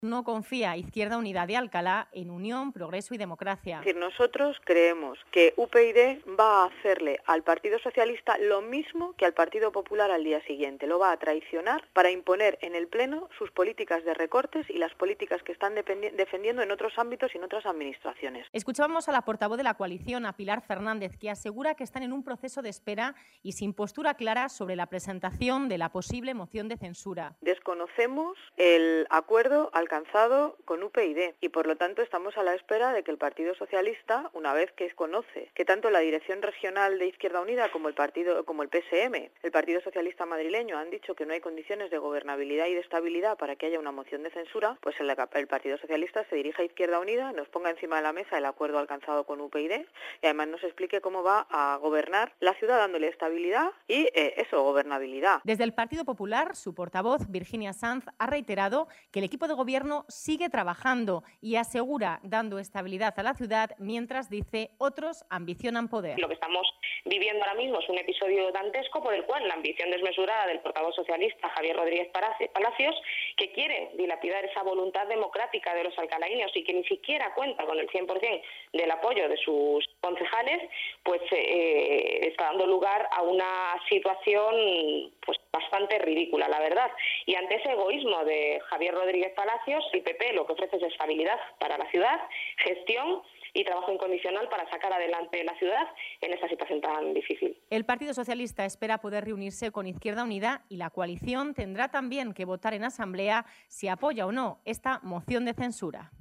No confía Izquierda Unida de Alcalá en Unión, Progreso y Democracia. Es decir, nosotros creemos que UPyD va a hacerle al Partido Socialista lo mismo que al Partido Popular al día siguiente. Lo va a traicionar para imponer en el Pleno sus políticas de recortes y las políticas que están defendiendo en otros ámbitos y en otras administraciones. Escuchábamos a la portavoz de la coalición, a Pilar Fernández, que asegura que están en un proceso de espera y sin postura clara sobre la presentación de la posible moción de censura. Desconocemos el acuerdo alcanzado con UPyD y por lo tanto estamos a la espera de que el Partido Socialista, una vez que conoce que tanto la Dirección Regional de Izquierda Unida como el PSM, el Partido Socialista madrileño, han dicho que no hay condiciones de gobernabilidad y de estabilidad para que haya una moción de censura, pues el Partido Socialista se dirija a Izquierda Unida, nos ponga encima de la mesa el acuerdo alcanzado con UPyD y además nos explique cómo va a gobernar la ciudad dándole estabilidad y gobernabilidad. Desde el Partido Popular, su portavoz, Virginia Sanz, ha reiterado que el equipo de gobierno sigue trabajando y asegura dando estabilidad a la ciudad mientras, dice, otros ambicionan poder. Lo que estamos viviendo ahora mismo es un episodio dantesco por el cual la ambición desmesurada del portavoz socialista Javier Rodríguez Palacios, que quiere dilapidar esa voluntad democrática de los alcalaíños y que ni siquiera cuenta con el 100% del apoyo de sus concejales, pues está dando lugar a una situación pues bastante ridícula, la verdad. Y ante ese egoísmo de Javier Rodríguez Palacios, el PP lo que ofrece es estabilidad para la ciudad, gestión y trabajo incondicional para sacar adelante la ciudad en esta situación tan difícil. El Partido Socialista espera poder reunirse con Izquierda Unida y la coalición tendrá también que votar en asamblea si apoya o no esta moción de censura.